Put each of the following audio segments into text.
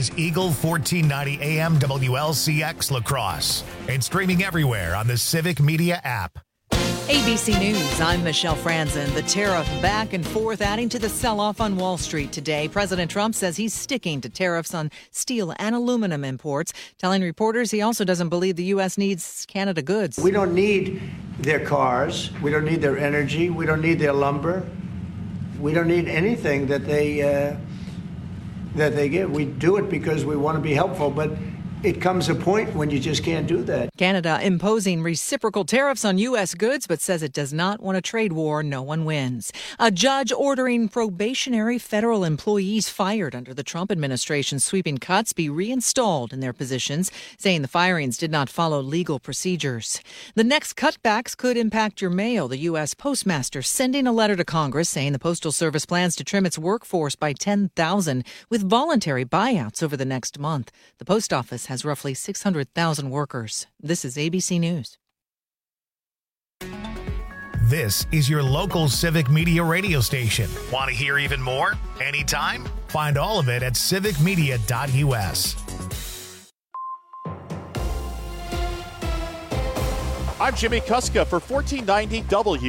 is Eagle 1490 AM WLCX La Crosse and streaming everywhere on the Civic Media app. ABC News, I'm Michelle Franzen. The tariff back and forth adding to the sell-off on Wall Street today. President Trump says he's sticking to tariffs on steel and aluminum imports, telling reporters he also doesn't believe the U.S. needs Canada goods. We don't need their cars. We don't need their energy. We don't need their lumber. We don't need anything that they give. We do it because we want to be helpful, but it comes a point when you just can't do that. Canada imposing reciprocal tariffs on U.S. goods, but says it does not want a trade war. No one wins. A judge ordering probationary federal employees fired under the Trump administration's sweeping cuts be reinstalled in their positions, saying the firings did not follow legal procedures. The next cutbacks could impact your mail. The U.S. Postmaster sending a letter to Congress saying the Postal Service plans to trim its workforce by 10,000 with voluntary buyouts over the next month. The Post Office has roughly 600,000 workers. This is ABC News. This is your local Civic Media radio station. Want to hear even more? Anytime? Find all of it at civicmedia.us. I'm Jimmy Kuska for 1490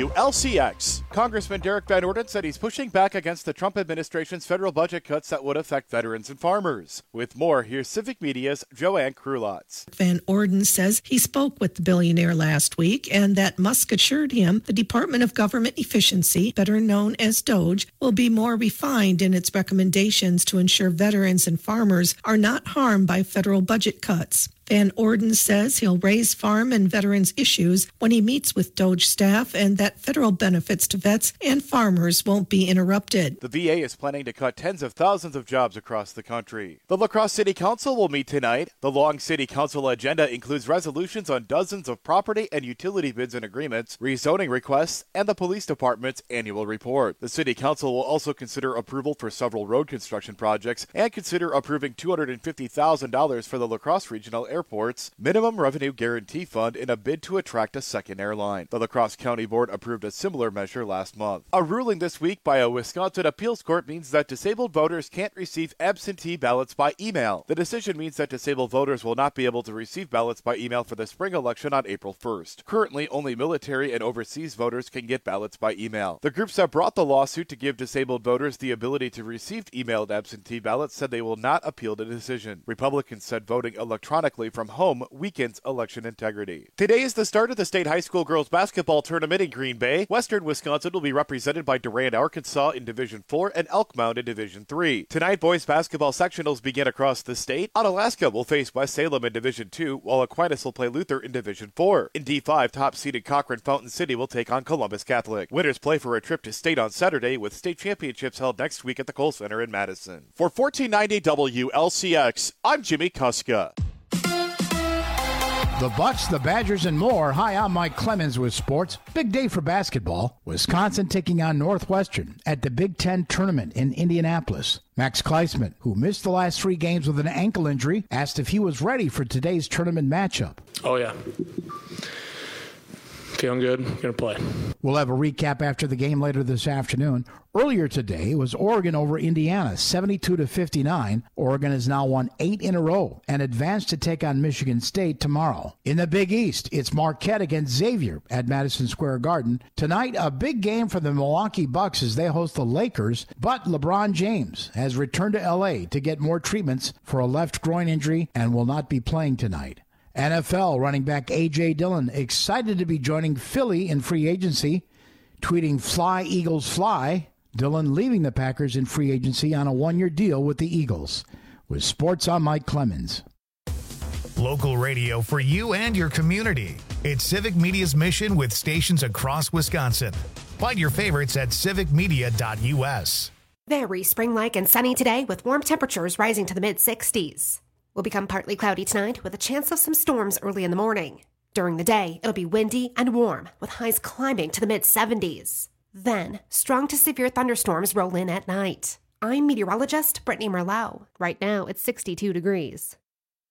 WLCX. Congressman Derek Van Orden said he's pushing back against the Trump administration's federal budget cuts that would affect veterans and farmers. With more, here's Civic Media's Joanne Krulotz. Van Orden says he spoke with the billionaire last week and that Musk assured him the Department of Government Efficiency, better known as DOGE, will be more refined in its recommendations to ensure veterans and farmers are not harmed by federal budget cuts. Van Orden says he'll raise farm and veterans issues when he meets with DOGE staff and that federal benefits to vets and farmers won't be interrupted. The VA is planning to cut tens of thousands of jobs across the country. The La Crosse City Council will meet tonight. The long City Council agenda includes resolutions on dozens of property and utility bids and agreements, rezoning requests, and the police department's annual report. The City Council will also consider approval for several road construction projects and consider approving $250,000 for the La Crosse Regional Airport's Minimum Revenue Guarantee Fund in a bid to attract a second airline. The La Crosse County Board approved a similar measure last month. A ruling this week by a Wisconsin appeals court means that disabled voters can't receive absentee ballots by email. The decision means that disabled voters will not be able to receive ballots by email for the spring election on April 1st. Currently, only military and overseas voters can get ballots by email. The groups that brought the lawsuit to give disabled voters the ability to receive emailed absentee ballots said they will not appeal the decision. Republicans said voting electronically from home weakens election integrity. Today is the start of the state high school girls basketball tournament in Green Bay. Western Wisconsin will be represented by Durand, Arkansas in Division 4 and Elkmount in Division 3. Tonight, boys basketball sectionals begin across the state. Onalaska will face West Salem in Division 2, while Aquinas will play Luther in Division 4. In D5, top-seeded Cochrane Fountain City will take on Columbus Catholic. Winners play for a trip to state on Saturday, with state championships held next week at the Kohl Center in Madison. For 1490 WLCX, I'm Jimmy Kuska. The Bucks, the Badgers, and more. Hi, I'm Mike Clemens with sports. Big day for basketball. Wisconsin taking on Northwestern at the Big Ten tournament in Indianapolis. Max Kleisman, who missed the last 3 games with an ankle injury, asked if he was ready for today's tournament matchup. Oh, yeah. Feeling good. Going to play. We'll have a recap after the game later this afternoon. Earlier today was Oregon over Indiana, 72-59. Oregon has now won 8 in a row and advanced to take on Michigan State tomorrow. In the Big East, it's Marquette against Xavier at Madison Square Garden. Tonight, a big game for the Milwaukee Bucks as they host the Lakers, but LeBron James has returned to L.A. to get more treatments for a left groin injury and will not be playing tonight. NFL running back A.J. Dillon excited to be joining Philly in free agency, tweeting "Fly, Eagles, fly." Dillon leaving the Packers in free agency on a 1-year deal with the Eagles. With sports, I'm Mike Clemens. Local radio for you and your community. It's Civic Media's mission with stations across Wisconsin. Find your favorites at civicmedia.us. Very spring-like and sunny today with warm temperatures rising to the mid-60s. Will become partly cloudy tonight with a chance of some storms early in the morning. During the day, it'll be windy and warm with highs climbing to the mid-70s. Then, strong to severe thunderstorms roll in at night. I'm meteorologist Brittany Merlot. Right now, it's 62 degrees.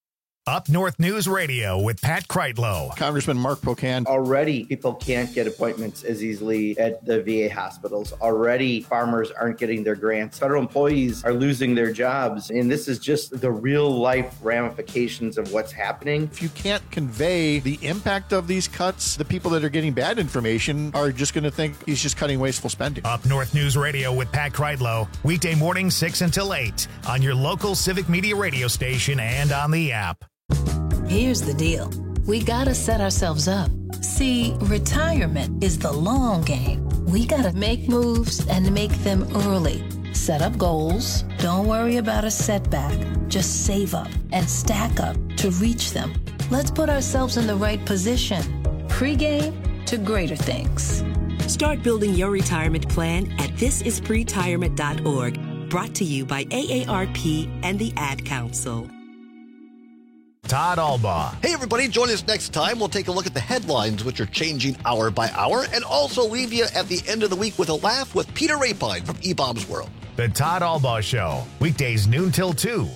Up North News Radio with Pat Kreitlow. Congressman Mark Pocan. Already, people can't get appointments as easily at the VA hospitals. Already, farmers aren't getting their grants. Federal employees are losing their jobs. And this is just the real life ramifications of what's happening. If you can't convey the impact of these cuts, the people that are getting bad information are just going to think he's just cutting wasteful spending. Up North News Radio with Pat Kreitlow. Weekday mornings 6 until 8 on your local Civic Media radio station and on the app. Here's the deal. We gotta set ourselves up. See, retirement is the long game. We gotta make moves and make them early. Set up goals. Don't worry about a setback. Just save up and stack up to reach them. Let's put ourselves in the right position. Pre-game to greater things. Start building your retirement plan at thisispretirement.org. Brought to you by AARP and the Ad Council. Todd Albaugh. Hey, everybody, join us next time. We'll take a look at the headlines, which are changing hour by hour, and also leave you at the end of the week with a laugh with Peter Rapine from E-Bombs World. The Todd Albaugh Show, weekdays noon till 2.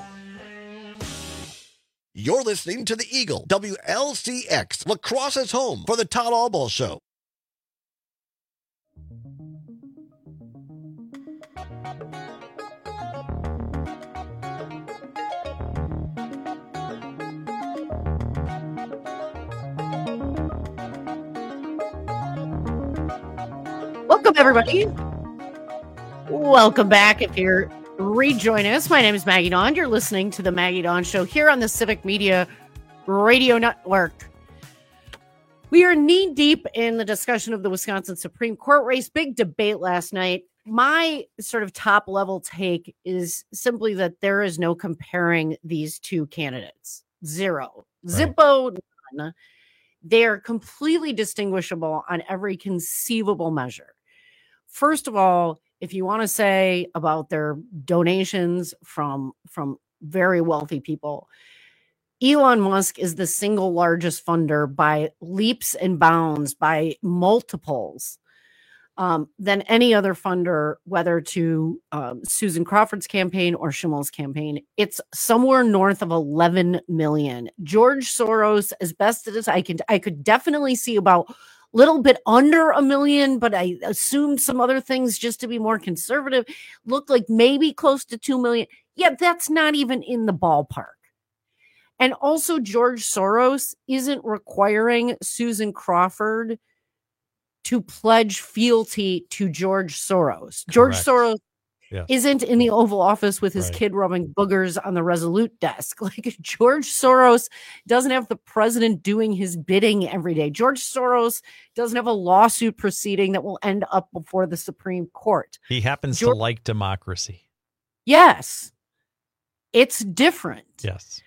You're listening to the Eagle, WLCX, La Crosse's home for the Todd Albaugh Show. Welcome, everybody. Welcome back. If you're rejoining us, my name is Maggie Dawn. You're listening to the Maggie Dawn Show here on the Civic Media Radio Network. We are knee deep in the discussion of the Wisconsin Supreme Court race. Big debate last night. My sort of top level take is simply that there is no comparing these two candidates. Zero. Right. Zippo, none. They are completely distinguishable on every conceivable measure. First of all, if you want to say about their donations from very wealthy people, Elon Musk is the single largest funder by leaps and bounds, by multiples, than any other funder, whether to Susan Crawford's campaign or Schimmel's campaign. It's somewhere north of 11 million. George Soros, as best as I could definitely see about little bit under 1 million, but I assumed some other things just to be more conservative. Looked like maybe close to 2 million. Yeah, that's not even in the ballpark. And also George Soros isn't requiring Susan Crawford to pledge fealty to George Soros. George Soros isn't in the Oval Office with his kid rubbing boogers on the Resolute desk. Like George Soros doesn't have the president doing his bidding every day. George Soros doesn't have a lawsuit proceeding that will end up before the Supreme Court. He happens to like democracy. Yes. It's different. Yes.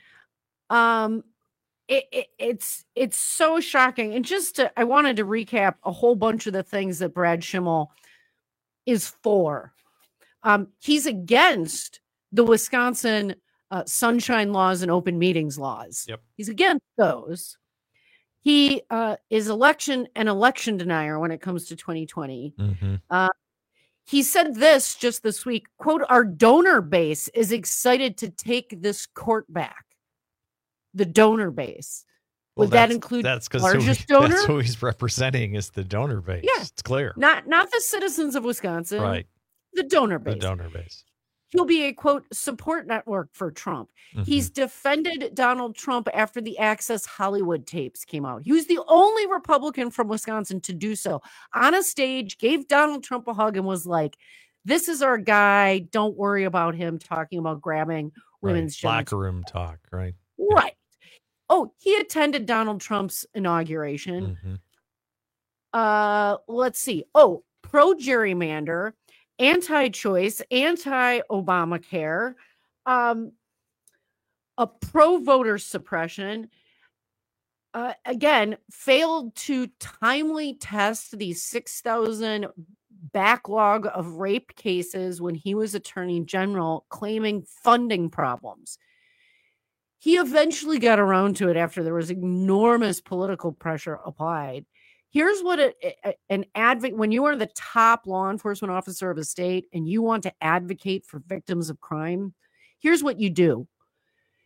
It's so shocking. And I wanted to recap a whole bunch of the things that Brad Schimmel is for. He's against the Wisconsin sunshine laws and open meetings laws. Yep. He's against those. He is election denier when it comes to 2020. Mm-hmm. He said this just this week, quote, "Our donor base is excited to take this court back." The donor base. Would that include the largest donor? That's who he's representing is the donor base. Yeah. It's clear. Not the citizens of Wisconsin. Right. The donor base. The donor base. He'll be a, quote, support network for Trump. Mm-hmm. He's defended Donald Trump after the Access Hollywood tapes came out. He was the only Republican from Wisconsin to do so. On a stage, gave Donald Trump a hug and was like, this is our guy. Don't worry about him talking about grabbing women's genitals. Locker room talk, right? Right. Oh, he attended Donald Trump's inauguration. Mm-hmm. Let's see. Oh, pro-gerrymander, anti-choice, anti-Obamacare, a pro-voter suppression. Again, failed to timely test the 6,000 backlog of rape cases when he was Attorney General, claiming funding problems. He eventually got around to it after there was enormous political pressure applied. Here's what an advocate, when you are the top law enforcement officer of a state and you want to advocate for victims of crime, here's what you do.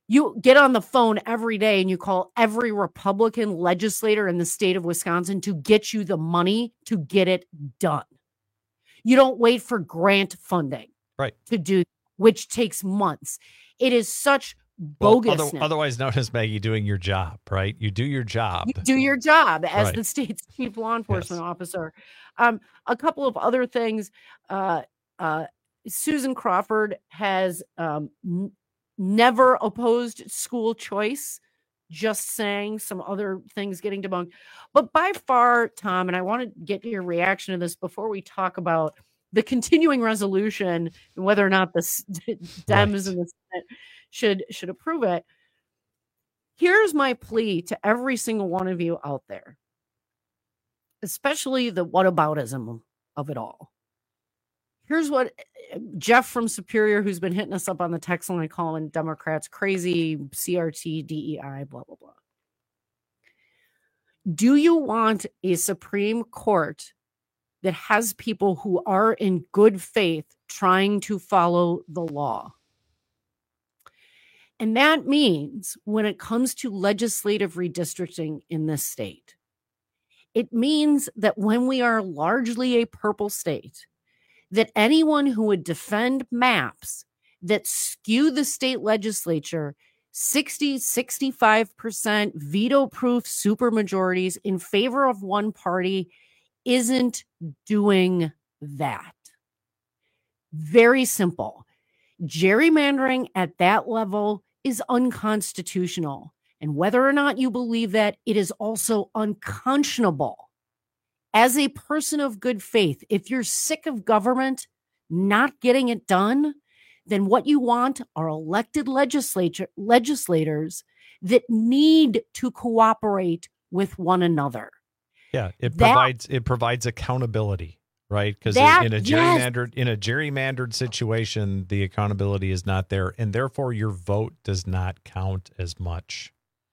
You get on the phone every day and you call every Republican legislator in the state of Wisconsin to get you the money to get it done. You don't wait for grant funding to do, which takes months. It is such bogus. Otherwise known as, Maggie, doing your job, right? You do your job. You do your job as the state's chief law enforcement officer. A couple of other things. Susan Crawford has never opposed school choice, just saying. Some other things getting debunked. But by far, Tom, and I want to get your reaction to this before we talk about the continuing resolution and whether or not the Dems and the Senate should approve it. Here's my plea to every single one of you out there, especially the whataboutism of it all. Here's what Jeff from Superior, who's been hitting us up on the text line, calling Democrats crazy, CRT, DEI, blah, blah, blah. Do you want a Supreme Court that has people who are in good faith trying to follow the law? And that means when it comes to legislative redistricting in this state, it means that when we are largely a purple state, that anyone who would defend maps that skew the state legislature 65% veto-proof supermajorities in favor of one party isn't doing that. Very simple. Gerrymandering at that level is unconstitutional. And whether or not you believe that, it is also unconscionable. As a person of good faith, if you're sick of government not getting it done, then what you want are elected legislators that need to cooperate with one another. Yeah, it provides accountability, right? Because in a gerrymandered situation, the accountability is not there, and therefore your vote does not count as much.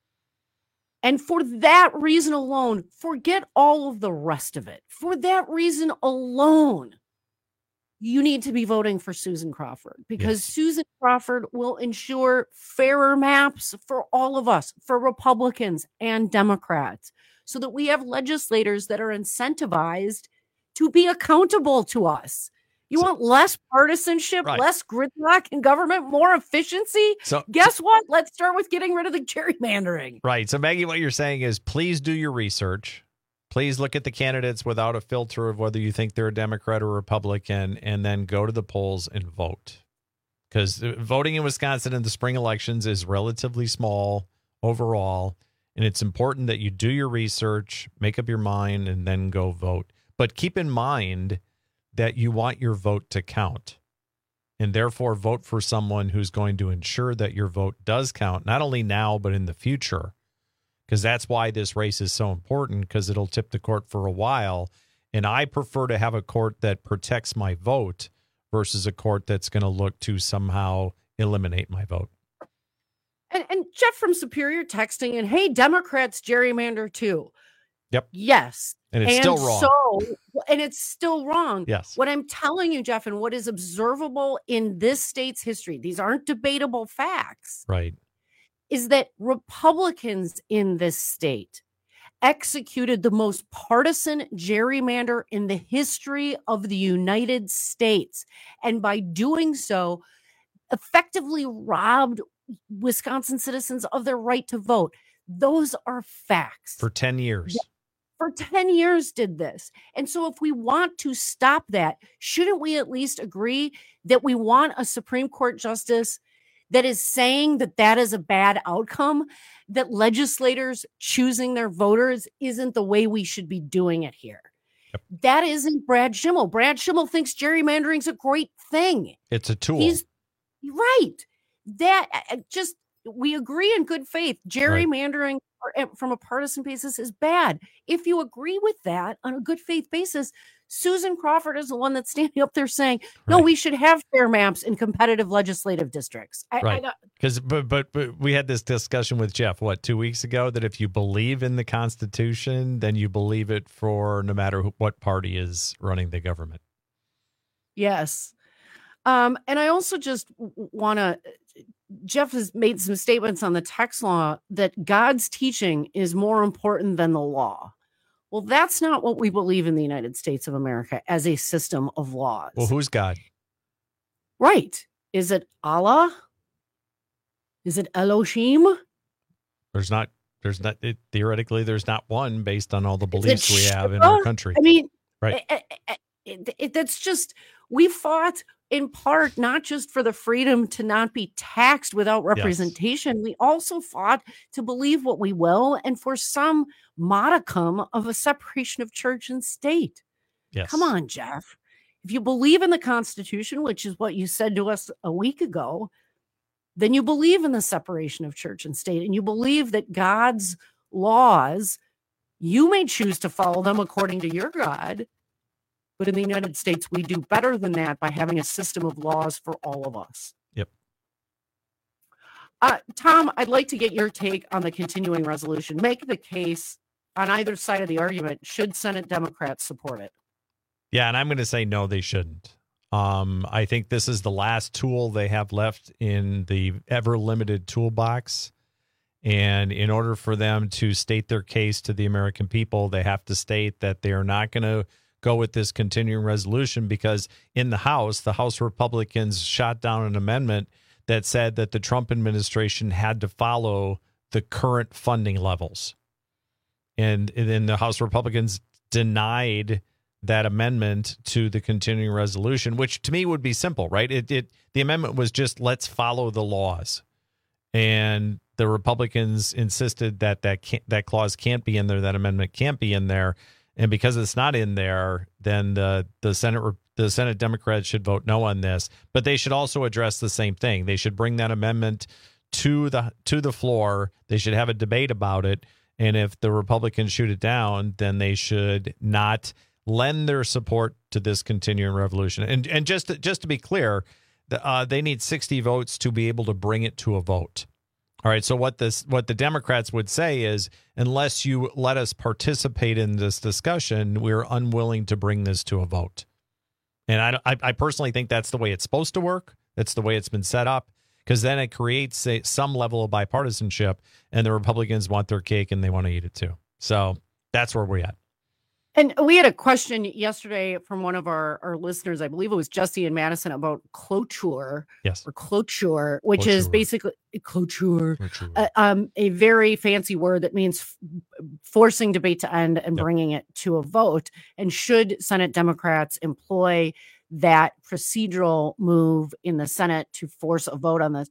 And for that reason alone, forget all of the rest of it. For that reason alone, you need to be voting for Susan Crawford, because Susan Crawford will ensure fairer maps for all of us, for Republicans and Democrats, so that we have legislators that are incentivized to be accountable to us. You want less partisanship, less gridlock in government, more efficiency? Guess what? Let's start with getting rid of the gerrymandering. Right. So, Maggie, what you're saying is please do your research. Please look at the candidates without a filter of whether you think they're a Democrat or Republican, and then go to the polls and vote. Because voting in Wisconsin in the spring elections is relatively small overall, and it's important that you do your research, make up your mind, and then go vote. But keep in mind that you want your vote to count, and therefore vote for someone who's going to ensure that your vote does count, not only now, but in the future, because that's why this race is so important, because it'll tip the court for a while. And I prefer to have a court that protects my vote versus a court that's going to look to somehow eliminate my vote. And Jeff from Superior texting in, hey, Democrats gerrymander too. Yep. Yes. And it's still wrong. And it's still wrong. Yes. What I'm telling you, Jeff, and what is observable in this state's history, these aren't debatable facts. Right. Is that Republicans in this state executed the most partisan gerrymander in the history of the United States. And by doing so, effectively robbed Wisconsin citizens of their right to vote. Those are facts. For 10 years. For 10 years did this. And so if we want to stop that, shouldn't we at least agree that we want a Supreme Court justice that is saying that that is a bad outcome, that legislators choosing their voters isn't the way we should be doing it here? Yep. That isn't Brad Schimmel. Brad Schimmel thinks gerrymandering's a great thing. It's a tool. He's right. That just, we agree in good faith. Gerrymandering from a partisan basis is bad. If you agree with that on a good faith basis, Susan Crawford is the one that's standing up there saying, no, we should have fair maps in competitive legislative districts. Because but we had this discussion with Jeff, 2 weeks ago, that if you believe in the Constitution, then you believe it for no matter what party is running the government. Yes. And I also just want to Jeff has made some statements on the tax law that God's teaching is more important than the law. Well, that's not what we believe in the United States of America as a system of laws. Well, who's God? Right. Is it Allah? Is it Elohim? Theoretically, there's not one based on all the beliefs we have in our country. I mean, right. That's just, we fought in part, not just for the freedom to not be taxed without representation. Yes. We also fought to believe what we will and for some modicum of a separation of church and state. Yes. Come on, Jeff. If you believe in the Constitution, which is what you said to us a week ago, then you believe in the separation of church and state, and you believe that God's laws, you may choose to follow them according to your God. But in the United States, we do better than that by having a system of laws for all of us. Yep. Tom, I'd like to get your take on the continuing resolution. Make the case on either side of the argument. Should Senate Democrats support it? Yeah, and I'm going to say no, they shouldn't. I think this is the last tool they have left in the ever-limited toolbox. And in order for them to state their case to the American people, they have to state that they are not going to go with this continuing resolution because in the House Republicans shot down an amendment that said that the Trump administration had to follow the current funding levels. And then the House Republicans denied that amendment to the continuing resolution, which to me would be simple, right? The amendment was just, let's follow the laws. And the Republicans insisted that that clause can't be in there, that amendment can't be in there. And because it's not in there, then the Senate Democrats should vote no on this. But they should also address the same thing. They should bring that amendment to the floor. They should have a debate about it. And if the Republicans shoot it down, then they should not lend their support to this continuing revolution. And just to be clear, they need 60 votes to be able to bring it to a vote. All right. So what the Democrats would say is, unless you let us participate in this discussion, we're unwilling to bring this to a vote. And I personally think that's the way it's supposed to work. That's the way it's been set up, because then it creates some level of bipartisanship, and the Republicans want their cake and they want to eat it too. So that's where we're at. And we had a question yesterday from one of our listeners, I believe it was Jesse in Madison, about cloture. Yes. Or cloture, which is basically cloture. A very fancy word that means forcing debate to end and bringing it to a vote. And should Senate Democrats employ that procedural move in the Senate to force a vote on this?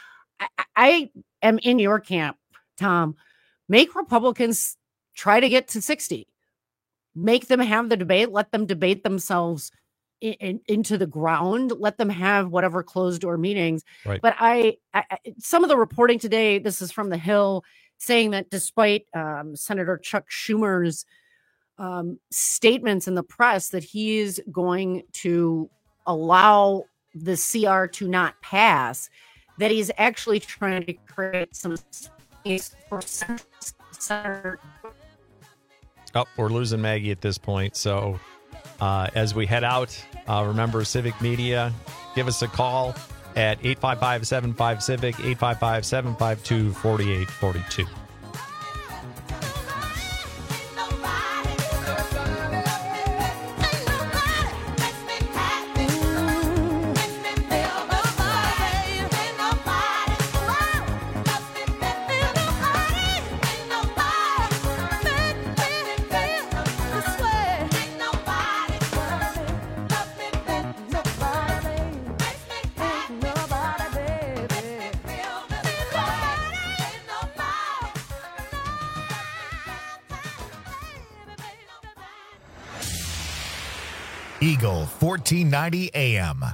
I am in your camp, Tom. Make Republicans try to get to 60. Make them have the debate. Let them debate themselves into the ground. Let them have whatever closed door meetings. Right. But some of the reporting today, this is from The Hill, saying that despite Senator Chuck Schumer's statements in the press that he is going to allow the CR to not pass, that he's actually trying to create some space for Senator. Oh, we're losing Maggie at this point. So as we head out, remember Civic Media, give us a call at 855-75-CIVIC, 855-752-4842. Eagle 1490 AM.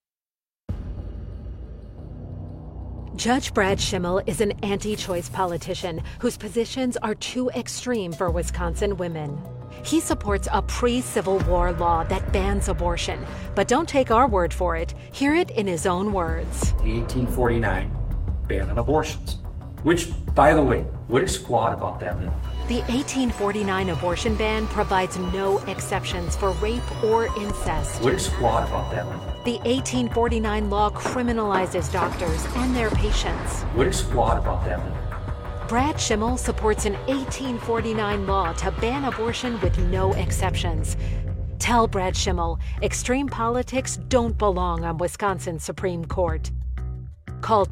Judge Brad Schimmel is an anti-choice politician whose positions are too extreme for Wisconsin women. He supports a pre-Civil War law that bans abortion. But don't take our word for it. Hear it in his own words. The 1849 ban on abortions, which, by the way, what is flawed about that bill? The 1849 abortion ban provides no exceptions for rape or incest. Which squad about that one? The 1849 law criminalizes doctors and their patients. Which squad about that one? Brad Schimmel supports an 1849 law to ban abortion with no exceptions. Tell Brad Schimmel extreme politics don't belong on Wisconsin's Supreme Court. Call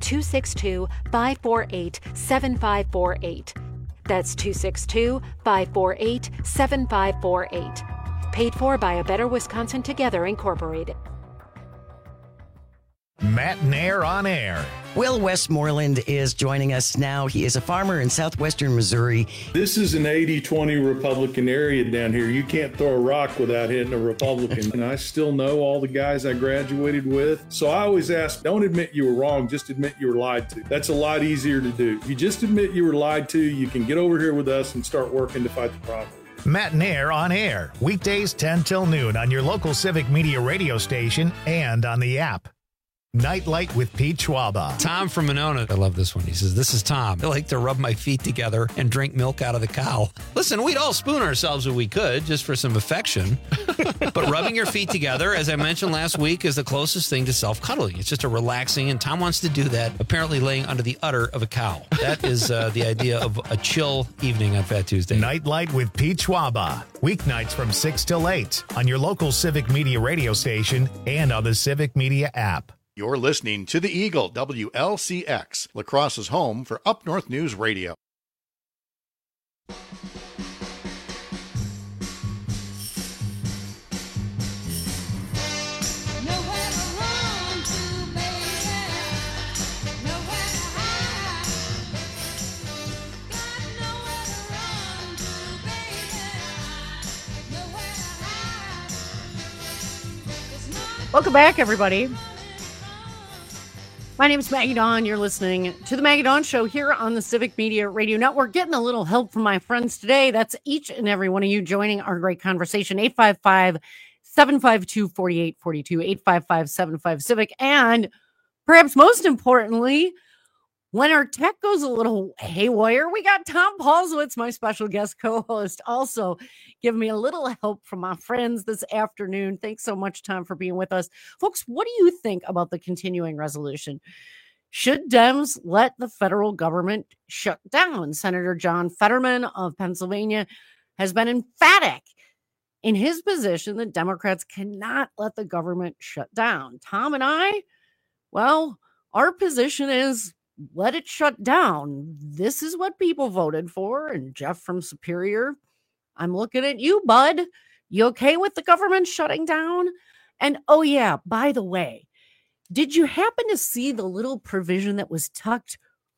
262-548-7548. That's 262-548-7548. Paid for by A Better Wisconsin Together, Incorporated. Matt Nair on air. Will Westmoreland is joining us now. He is a farmer in southwestern Missouri. This is an 80-20 Republican area down here. You can't throw a rock without hitting a Republican. And I still know all the guys I graduated with. So I always ask, don't admit you were wrong, just admit you were lied to. That's a lot easier to do. If you just admit you were lied to, you can get over here with us and start working to fight the problem. Matt Nair on air. Weekdays 10 till noon on your local Civic Media radio station and on the app. Nightlight with Pete Schwaba. Tom from Monona. I love this one. He says, this is Tom. I like to rub my feet together and drink milk out of the cow. Listen, we'd all spoon ourselves if we could, just for some affection. But rubbing your feet together, as I mentioned last week, is the closest thing to self-cuddling. It's just a relaxing, and Tom wants to do that, apparently laying under the udder of a cow. That is the idea of a chill evening on Fat Tuesday. Nightlight with Pete Schwaba. Weeknights from 6 till 8 on your local Civic Media radio station and on the Civic Media app. You're listening to The Eagle, WLCX, La Crosse's home for Up North News Radio. Welcome back, everybody. My name is Maggie Dawn. You're listening to the Maggie Dawn Show here on the Civic Media Radio Network. Getting a little help from my friends today. That's each and every one of you joining our great conversation. 855-752-4842, 855-75-CIVIC. And perhaps most importantly, when our tech goes a little haywire, we got Tom Paulsowitz, my special guest co-host, also giving me a little help from my friends this afternoon. Thanks so much, Tom, for being with us. Folks, what do you think about the continuing resolution? Should Dems let the federal government shut down? Senator John Fetterman of Pennsylvania has been emphatic in his position that Democrats cannot let the government shut down. Tom and I, well, our position is let it shut down. This is what people voted for. And Jeff from Superior, I'm looking at you, bud. You okay with the government shutting down? And oh yeah, by the way, did you happen to see the little provision that was tucked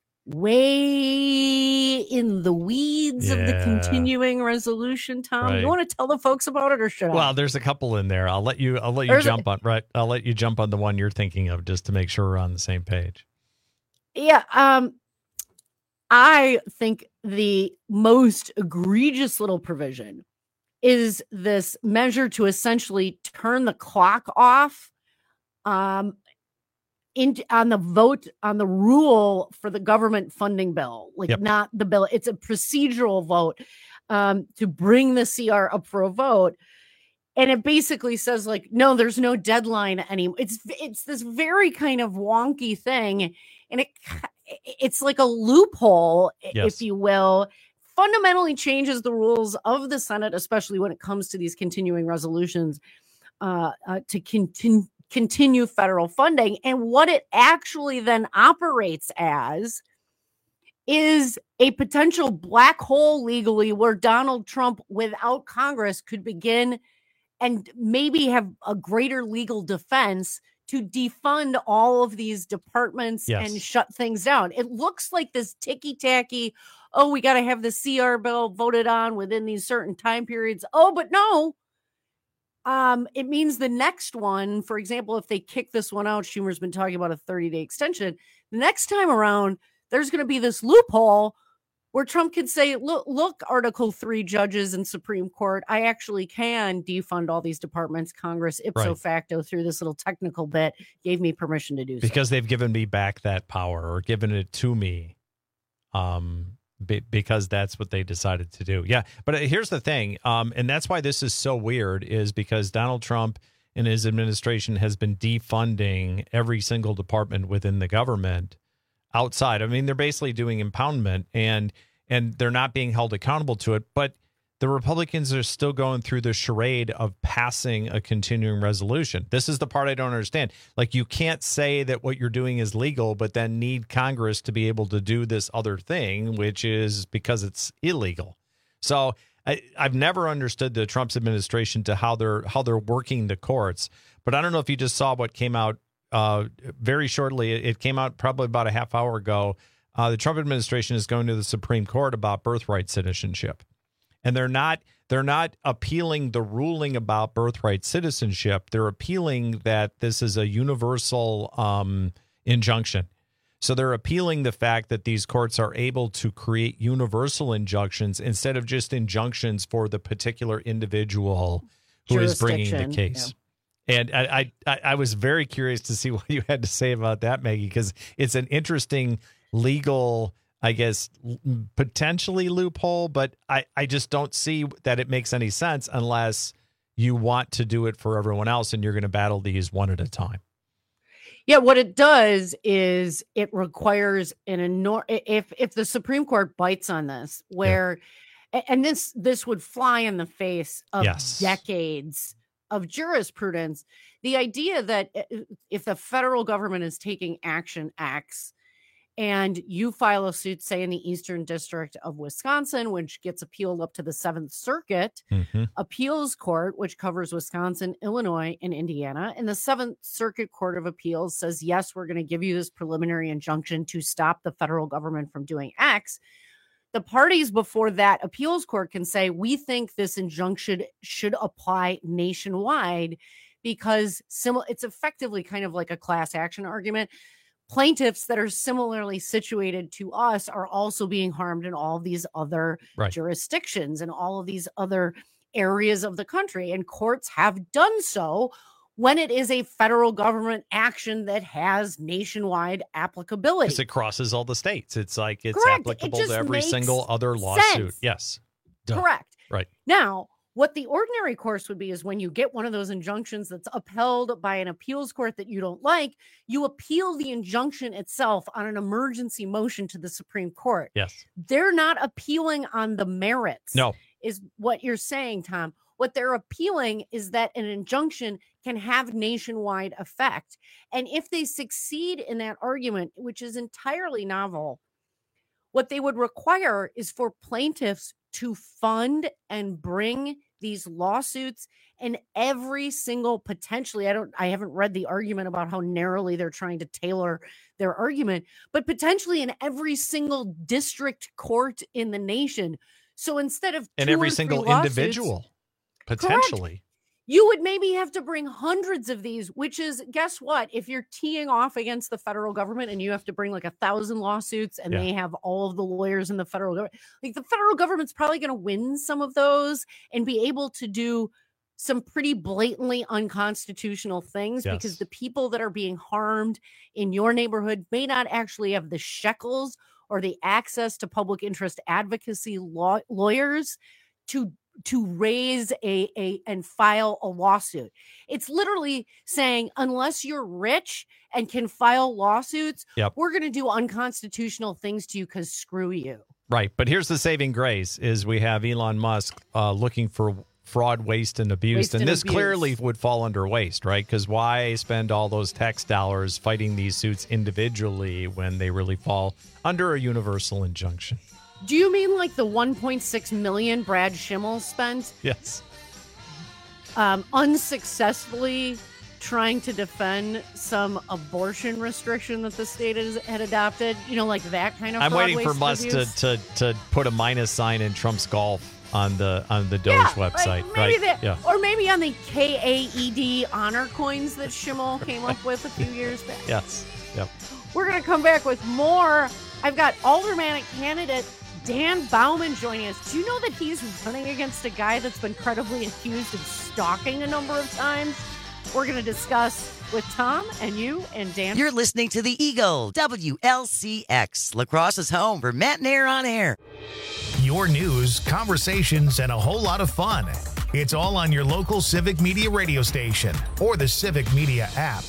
way in the weeds of the continuing resolution, Tom? Right. You want to tell the folks about it, or should I? Well, there's a couple in there. I'll let you jump on the one you're thinking of, just to make sure we're on the same page. Yeah, I think the most egregious little provision is this measure to essentially turn the clock off on the vote on the rule for the government funding bill, not the bill. It's a procedural vote to bring the CR up for a vote. And it basically says, no, there's no deadline anymore. It's this very kind of wonky thing. And it's like a loophole, if you will, fundamentally changes the rules of the Senate, especially when it comes to these continuing resolutions to continue federal funding. And what it actually then operates as is a potential black hole legally where Donald Trump, without Congress, could begin and maybe have a greater legal defense to defund all of these departments and shut things down. It looks like this ticky-tacky, we got to have the CR bill voted on within these certain time periods. Oh, but no. It means the next one, for example, if they kick this one out, Schumer's been talking about a 30-day extension. The next time around, there's going to be this loophole where Trump could say, look, Article 3 judges in Supreme Court, I actually can defund all these departments. Congress, ipso facto, through this little technical bit, gave me permission to do so. Because they've given me back that power, or given it to me. because that's what they decided to do. Yeah, but here's the thing, and that's why this is so weird, is because Donald Trump and his administration has been defunding every single department within the government outside. I mean, they're basically doing impoundment, and they're not being held accountable to it, but the Republicans are still going through the charade of passing a continuing resolution. This is the part I don't understand. Like, you can't say that what you're doing is legal, but then need Congress to be able to do this other thing, which is because it's illegal. So I've never understood the Trump's administration to how they're working the courts. But I don't know if you just saw what came out very shortly. It came out probably about a half hour ago. The Trump administration is going to the Supreme Court about birthright citizenship. And they're not appealing the ruling about birthright citizenship. They're appealing that this is a universal injunction. So they're appealing the fact that these courts are able to create universal injunctions instead of just injunctions for the particular individual who is bringing the case. Yeah. And I was very curious to see what you had to say about that, Maggie, because it's an interesting legal, I guess, potentially loophole, but I just don't see that it makes any sense unless you want to do it for everyone else and you're going to battle these one at a time. Yeah, what it does is it requires an enormous, if the Supreme Court bites on this, where, and this would fly in the face of decades of jurisprudence, the idea that if the federal government is taking action X, and you file a suit, say, in the Eastern District of Wisconsin, which gets appealed up to the 7th Circuit Appeals Court, which covers Wisconsin, Illinois, and Indiana. And the 7th Circuit Court of Appeals says, yes, we're going to give you this preliminary injunction to stop the federal government from doing X. The parties before that appeals court can say, we think this injunction should apply nationwide because it's effectively kind of like a class action argument. Plaintiffs that are similarly situated to us are also being harmed in all these other jurisdictions and all of these other areas of the country. And courts have done so when it is a federal government action that has nationwide applicability. Because it crosses all the states. It's like it's Correct. applicable It to every makes single other lawsuit. sense. Yes. Duh. Correct. Right. Now, what the ordinary course would be is when you get one of those injunctions that's upheld by an appeals court that you don't like, you appeal the injunction itself on an emergency motion to the Supreme Court. Yes. They're not appealing on the merits. No. Is what you're saying, Tom. What they're appealing is that an injunction can have nationwide effect. And if they succeed in that argument, which is entirely novel, what they would require is for plaintiffs to fund and bring these lawsuits and every single potentially, I haven't read the argument about how narrowly they're trying to tailor their argument, but potentially in every single district court in the nation. So instead of and every single individual, potentially. Correct, you would maybe have to bring hundreds of these, which is, guess what? If you're teeing off against the federal government and you have to bring like 1,000 lawsuits and they have all of the lawyers in the federal government, like the federal government's probably going to win some of those and be able to do some pretty blatantly unconstitutional things because the people that are being harmed in your neighborhood may not actually have the shekels or the access to public interest advocacy lawyers to raise and file a lawsuit. It's literally saying, unless you're rich and can file lawsuits, we're going to do unconstitutional things to you because screw you. Right. But here's the saving grace is we have Elon Musk looking for fraud, waste, and abuse. And this clearly would fall under waste, right? Because why spend all those tax dollars fighting these suits individually when they really fall under a universal injunction? Do you mean like the 1.6 million Brad Schimmel spent? Yes. Unsuccessfully trying to defend some abortion restriction that the state had adopted, like that kind of I'm fraud, waiting for Musk to put a minus sign in Trump's golf on the Doge website, right? Or maybe on the KAED honor coins that Schimmel came up with a few years back. Yes. Yep. We're going to come back with more. I've got aldermanic candidate Dan Bauman joining us. Do you know that he's running against a guy that's been credibly accused of stalking a number of times? we're going to discuss with Tom and you and Dan. You're listening to the Eagle, WLCX, La Crosse's home for Matt and Air on Air. Your news, conversations, and a whole lot of fun. It's all on your local Civic Media radio station or the Civic Media app.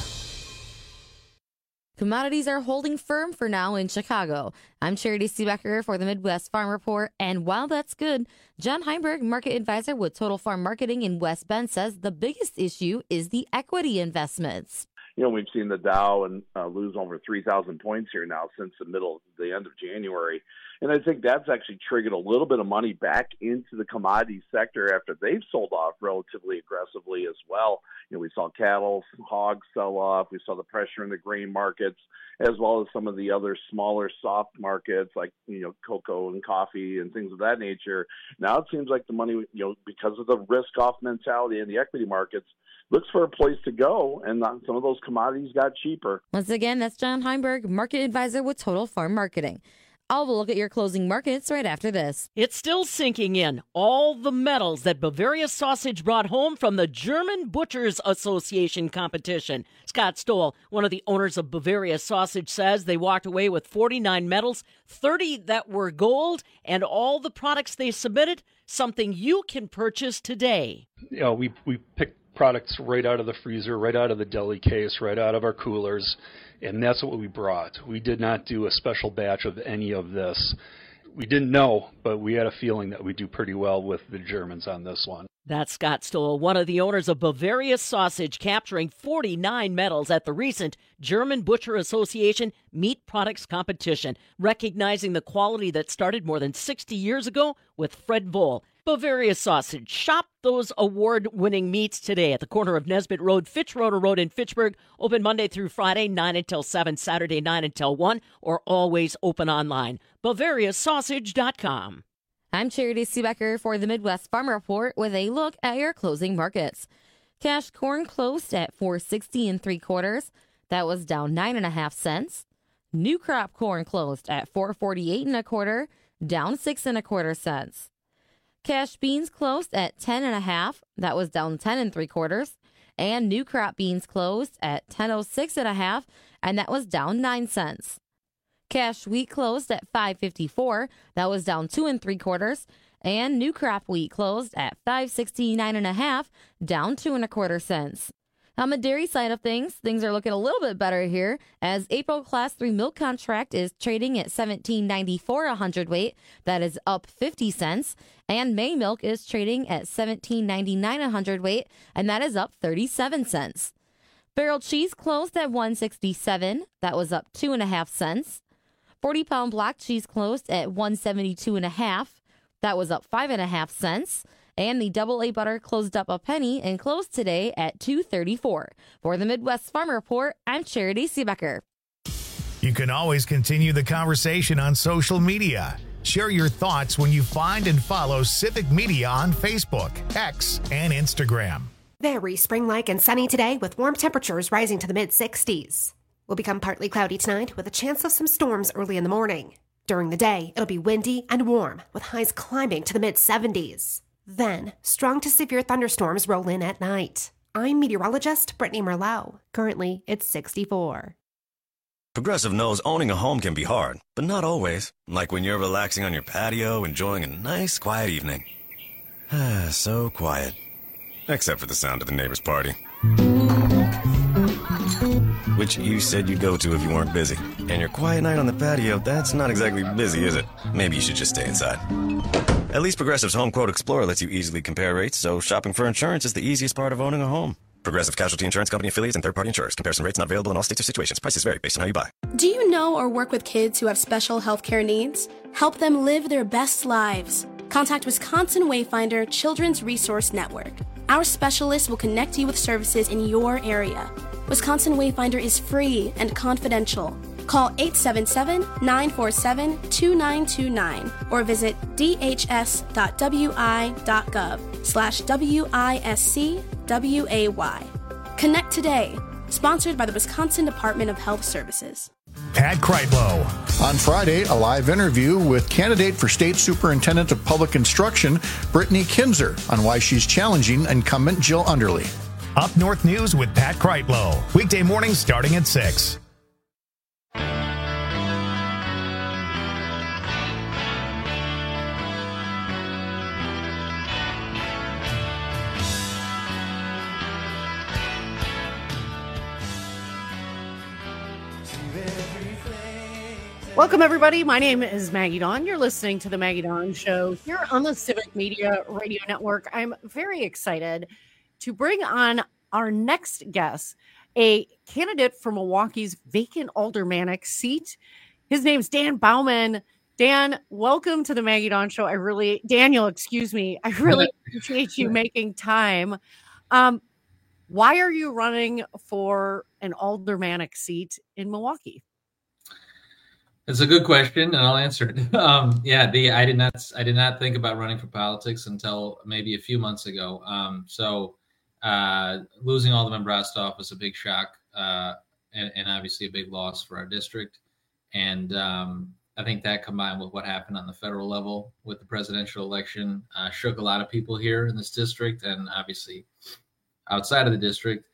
Commodities are holding firm for now in Chicago. I'm Charity Seebecker for the Midwest Farm Report, and while that's good, John Heinberg, market advisor with Total Farm Marketing in West Bend, says the biggest issue is the equity investments. We've seen the Dow lose over 3,000 points here now since the end of January. And I think that's actually triggered a little bit of money back into the commodity sector after they've sold off relatively aggressively as well. We saw cattle, hogs sell off. We saw the pressure in the grain markets, as well as some of the other smaller soft markets like, cocoa and coffee and things of that nature. Now it seems like the money, because of the risk-off mentality in the equity markets, looks for a place to go, and some of those commodities got cheaper. Once again, that's John Heinberg, market advisor with Total Farm Marketing. I'll look at your closing markets right after this. It's still sinking in. All the medals that Bavaria Sausage brought home from the German Butchers Association competition. Scott Stoll, one of the owners of Bavaria Sausage, says they walked away with 49 medals, 30 that were gold, and all the products they submitted, something you can purchase today. We picked products right out of the freezer, right out of the deli case, right out of our coolers, and that's what we brought. We did not do a special batch of any of this. We didn't know, but we had a feeling that we'd do pretty well with the Germans on this one. That's Scott Stoll, one of the owners of Bavaria Sausage, capturing 49 medals at the recent German Butcher Association Meat Products Competition, recognizing the quality that started more than 60 years ago with Fred Voll. Bavaria Sausage. Shop those award-winning meats today at the corner of Nesbitt Road, Fitzroder Road in Fitchburg. Open Monday through Friday, 9 until 7, Saturday, 9 until 1, or always open online. BavariaSausage.com. I'm Charity Seebecker for the Midwest Farm Report with a look at your closing markets. Cash corn closed at $4.60 3/4. That was down 9.5 cents. New crop corn closed at $4.48 1/4, down 6 1/4 cents. Cash beans closed at 10.5. That was down 10 3/4. And new crop beans closed at 10.06 1/2, and that was down 9 cents. Cash wheat closed at $5.54. That was down 2 3/4. And new crop wheat closed at $5.69 1/2, down 2 1/4 cents. On the dairy side of things are looking a little bit better here, as April Class 3 milk contract is trading at $17.94 a hundredweight. That is up 50 cents. And May milk is trading at $17.99 a hundredweight, and that is up 37 cents. Barrel cheese closed at $1.67. That was up 2.5 cents. 40-pound block cheese closed at $1.72 1/2. That was up 5.5 cents. And the AA butter closed up a penny and closed today at $2.34. For the Midwest Farm Report, I'm Charity Seebecker. You can always continue the conversation on social media. Share your thoughts when you find and follow Civic Media on Facebook, X, and Instagram. Very spring-like and sunny today with warm temperatures rising to the mid-60s. Will become partly cloudy tonight with a chance of some storms early in the morning. During the day, it'll be windy and warm with highs climbing to the mid-70s. Then, strong to severe thunderstorms roll in at night. I'm meteorologist Brittany Merlot. Currently, it's 64. Progressive knows owning a home can be hard, but not always. Like when you're relaxing on your patio, enjoying a nice, quiet evening. So quiet. Except for the sound of the neighbor's party. Which you said you'd go to if you weren't busy. And your quiet night on the patio, that's not exactly busy, is it? Maybe you should just stay inside. At least Progressive's Home Quote Explorer lets you easily compare rates, so shopping for insurance is the easiest part of owning a home. Progressive Casualty Insurance Company affiliates and third-party insurers. Comparison rates not available in all states or situations. Prices vary based on how you buy. Do you know or work with kids who have special health care needs? Help them live their best lives. Contact Wisconsin Wayfinder Children's Resource Network. Our specialists will connect you with services in your area. Wisconsin Wayfinder is free and confidential. Call 877-947-2929 or visit dhs.wi.gov/WISCWAY. Connect today. Sponsored by the Wisconsin Department of Health Services. Pat Kreitlow. On Friday, a live interview with candidate for State Superintendent of Public Instruction, Brittany Kinzer, on why she's challenging incumbent Jill Underly. Up North News with Pat Kreitlow. Weekday mornings starting at 6. Welcome, everybody. My name is Maggie Dawn. You're listening to the Maggie Dawn Show here on the Civic Media Radio Network. I'm very excited to bring on our next guest, a candidate for Milwaukee's vacant aldermanic seat. His name's Dan Bauman. Dan, welcome to the Maggie Dawn Show. Daniel, excuse me. I really appreciate you making time. Why are you running for an aldermanic seat in Milwaukee? It's a good question, and I'll answer it. I did not think about running for politics until maybe a few months ago. Losing Alderman Brostoff was a big shock, and obviously a big loss for our district. And I think that combined with what happened on the federal level with the presidential election shook a lot of people here in this district, and obviously outside of the district.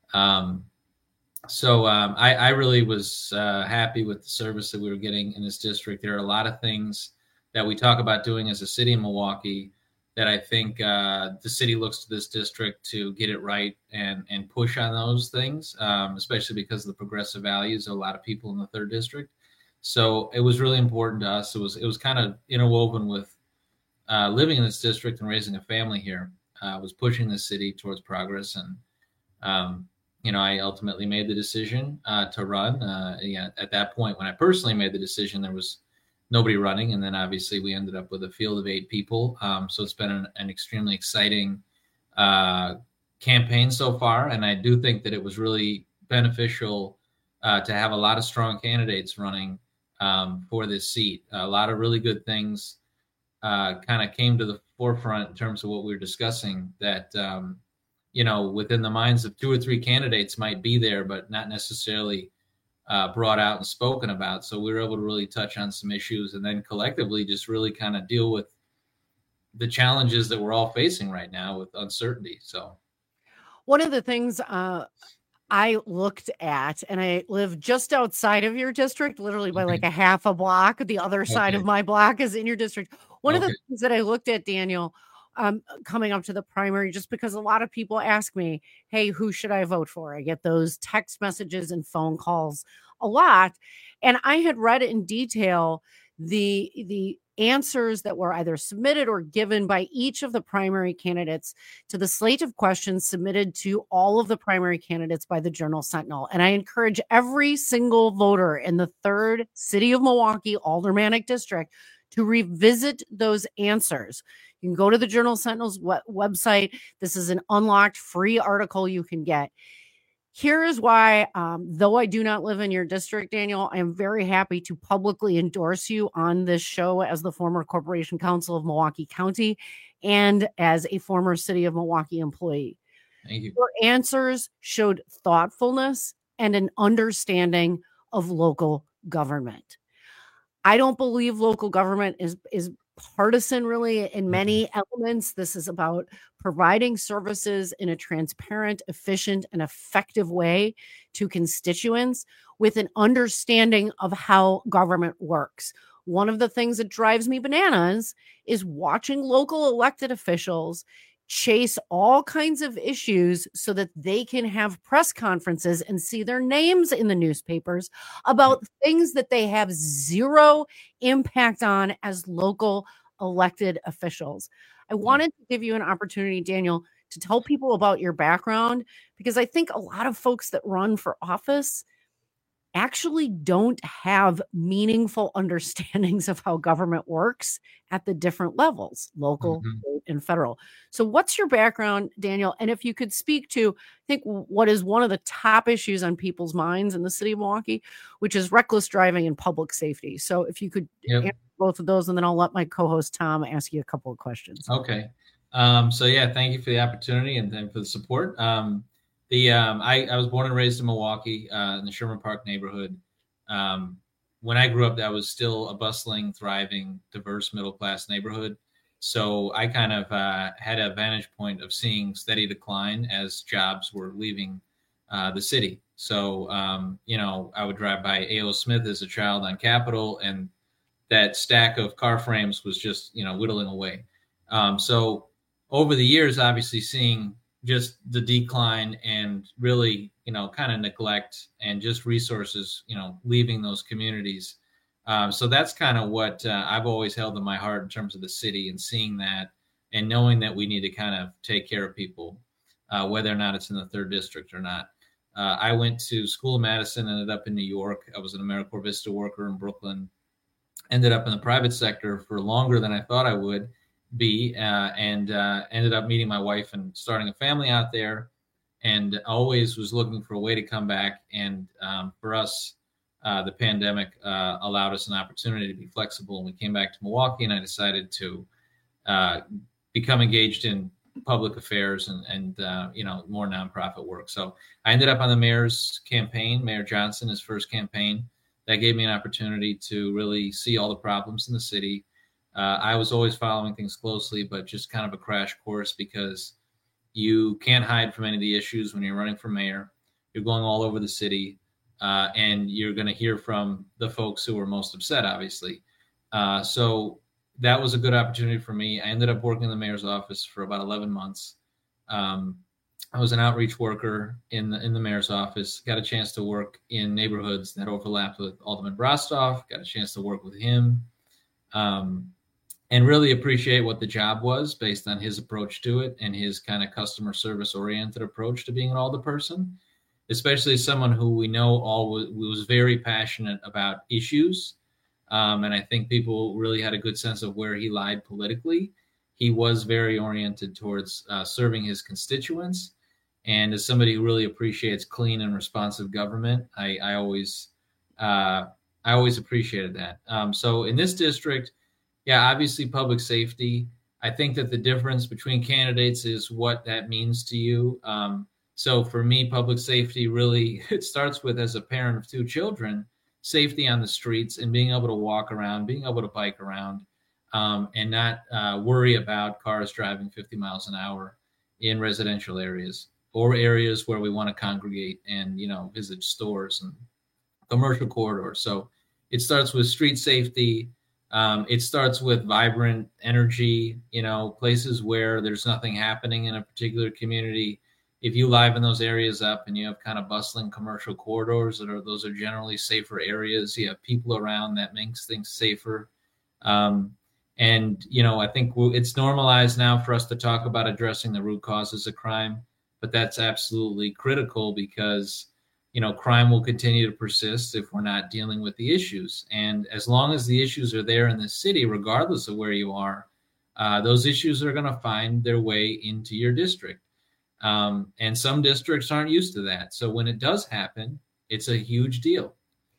I really was happy with the service that we were getting in this district. There are a lot of things that we talk about doing as a city in Milwaukee that I think the city looks to this district to get it right and push on those things, especially because of the progressive values of a lot of people in the 3rd district. So it was really important to us. It was kind of interwoven with living in this district and raising a family here. Was pushing the city towards progress, and I ultimately made the decision to run. At that point, when I personally made the decision, there was nobody running. And then obviously we ended up with a field of 8 people. So it's been an extremely exciting campaign so far. And I do think that it was really beneficial to have a lot of strong candidates running for this seat. A lot of really good things kind of came to the forefront in terms of what we were discussing that, within the minds of 2 or 3 candidates might be there, but not necessarily brought out and spoken about. So we were able to really touch on some issues and then collectively just really kind of deal with the challenges that we're all facing right now with uncertainty. So one of the things I looked at, and I live just outside of your district, literally by like a half a block. The other side of my block is in your district. One of the things that I looked at, Daniel, coming up to the primary, just because a lot of people ask me, hey, who should I vote for? I get those text messages and phone calls a lot. And I had read in detail the answers that were either submitted or given by each of the primary candidates to the slate of questions submitted to all of the primary candidates by the Journal Sentinel. And I encourage every single voter in the 3rd City of Milwaukee Aldermanic District to revisit those answers. You can go to the Journal Sentinel's website. This is an unlocked free article you can get. Here is why, though I do not live in your district, Daniel, I am very happy to publicly endorse you on this show as the former Corporation Counsel of Milwaukee County and as a former City of Milwaukee employee. Thank you. Your answers showed thoughtfulness and an understanding of local government. I don't believe local government is partisan, really, in many elements. This is about providing services in a transparent, efficient, and effective way to constituents with an understanding of how government works. One of the things that drives me bananas is watching local elected officials chase all kinds of issues so that they can have press conferences and see their names in the newspapers about things that they have zero impact on as local elected officials. I wanted to give you an opportunity, Daniel, to tell people about your background, because I think a lot of folks that run for office actually don't have meaningful understandings of how government works at the different levels, local, state, and federal. So what's your background, Daniel? And if you could speak to, I think, what is one of the top issues on people's minds in the city of Milwaukee, which is reckless driving and public safety. So if you could answer both of those, and then I'll let my co-host Tom ask you a couple of questions. Okay. Thank you for the opportunity and for the support. I was born and raised in Milwaukee in the Sherman Park neighborhood. When I grew up, that was still a bustling, thriving, diverse middle-class neighborhood. So I kind of had a vantage point of seeing steady decline as jobs were leaving the city. So, I would drive by A.O. Smith as a child on Capitol, and that stack of car frames was just, whittling away. So over the years, obviously seeing just the decline and really, kind of neglect and just resources, leaving those communities. So that's kind of what I've always held in my heart in terms of the city, and seeing that and knowing that we need to kind of take care of people, whether or not it's in the 3rd district or not. I went to school in Madison, ended up in New York. I was an AmeriCorps Vista worker in Brooklyn, ended up in the private sector for longer than I thought I would be, and ended up meeting my wife and starting a family out there, and always was looking for a way to come back. And for us, the pandemic allowed us an opportunity to be flexible, and we came back to Milwaukee, and I decided to become engaged in public affairs and more nonprofit work. So I ended up on the mayor's campaign, Mayor Johnson, his first campaign. That gave me an opportunity to really see all the problems in the city. I was always following things closely, but just kind of a crash course, because you can't hide from any of the issues when you're running for mayor. You're going all over the city, and you're going to hear from the folks who are most upset, obviously. So that was a good opportunity for me. I ended up working in the mayor's office for about 11 months. I was an outreach worker in the mayor's office, got a chance to work in neighborhoods that overlapped with Alderman Brostoff, got a chance to work with him, and really appreciate what the job was based on his approach to it and his kind of customer service oriented approach to being an alderperson, especially someone who we know was very passionate about issues. And I think people really had a good sense of where he lied politically. He was very oriented towards serving his constituents. And as somebody who really appreciates clean and responsive government, I always appreciated that. So in this district, obviously public safety. I think that the difference between candidates is what that means to you. So for me, public safety really, it starts with, as a parent of 2 children, safety on the streets and being able to walk around, being able to bike around, and not worry about cars driving 50 miles an hour in residential areas or areas where we want to congregate and, visit stores and commercial corridors. So it starts with street safety. It starts with vibrant energy, places where there's nothing happening in a particular community. If you liven those areas up and you have kind of bustling commercial corridors, those are generally safer areas. You have people around, that makes things safer. And, I think it's normalized now for us to talk about addressing the root causes of crime, but that's absolutely critical, because, crime will continue to persist if we're not dealing with the issues. And as long as the issues are there in the city, regardless of where you are, those issues are going to find their way into your district. And some districts aren't used to that. So when it does happen, it's a huge deal.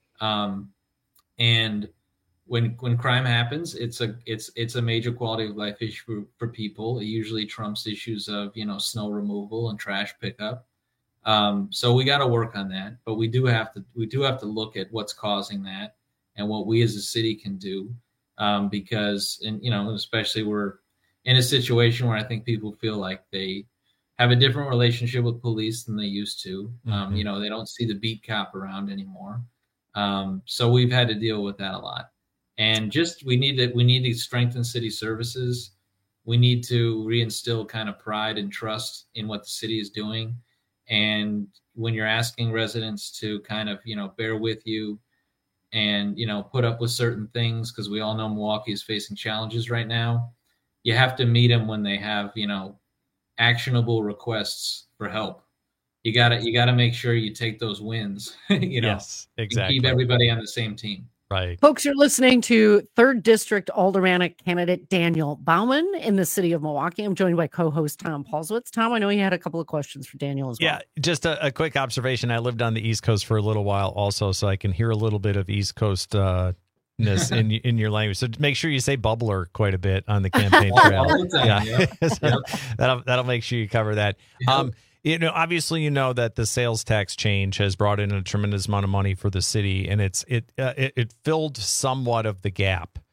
And when crime happens, it's a major quality of life issue for people. It usually trumps issues of, snow removal and trash pickup. So we got to work on that, but we do have to look at what's causing that and what we as a city can do. Because, especially we're in a situation where I think people feel like they have a different relationship with police than they used to. They don't see the beat cop around anymore. So we've had to deal with that a lot. And just we need to strengthen city services. We need to reinstill kind of pride and trust in what the city is doing. And when you're asking residents to kind of, bear with you and, put up with certain things, because we all know Milwaukee is facing challenges right now, you have to meet them when they have, actionable requests for help. You gotta make sure you take those wins, Yes, exactly. And keep everybody on the same team. Right. Folks, you're listening to 3rd District Aldermanic candidate Daniel Bauman in the city of Milwaukee. I'm joined by co-host Tom Paulswitz. Tom, I know you had a couple of questions for Daniel as well. Yeah, just a quick observation. I lived on the East Coast for a little while also, so I can hear a little bit of East Coast ness in your language. So make sure you say bubbler quite a bit on the campaign trail. All the time, So that'll make sure you cover that. Obviously, that the sales tax change has brought in a tremendous amount of money for the city, and it filled somewhat of the gap.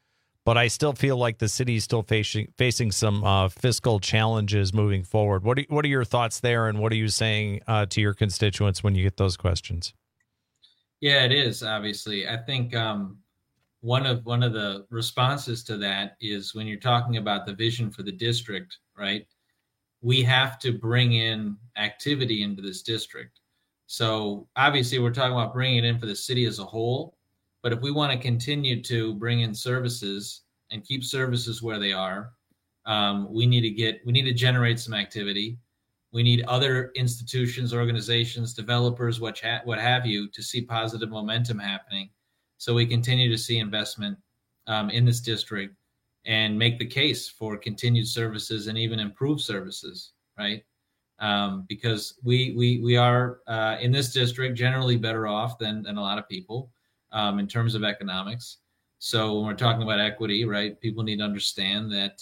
but I still feel like the city is still facing some fiscal challenges moving forward. What are your thoughts there, and what are you saying to your constituents when you get those questions? Yeah, it is, obviously. I think one of the responses to that is when you're talking about the vision for the district, right? We have to bring in activity into this district. So obviously we're talking about bringing it in for the city as a whole, but if we want to continue to bring in services and keep services where they are, we need to generate some activity. We need other institutions, organizations, developers, what have you, to see positive momentum happening. So we continue to see investment in this district and make the case for continued services and even improved services, right? Because we are in this district generally better off than a lot of people in terms of economics. So when we're talking about equity, right, people need to understand that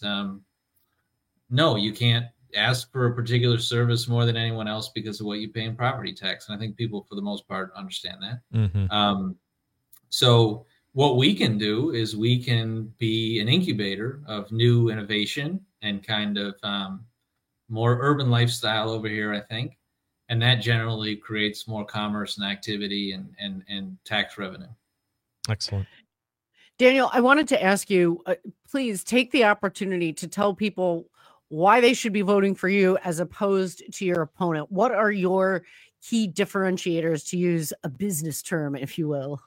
no, you can't ask for a particular service more than anyone else because of what you pay in property tax. And I think people, for the most part, understand that. Mm-hmm. So what we can do is we can be an incubator of new innovation and kind of more urban lifestyle over here, I think. And that generally creates more commerce and activity and tax revenue. Excellent. Daniel, I wanted to ask you, please take the opportunity to tell people why they should be voting for you as opposed to your opponent. What are your key differentiators, to use a business term, if you will?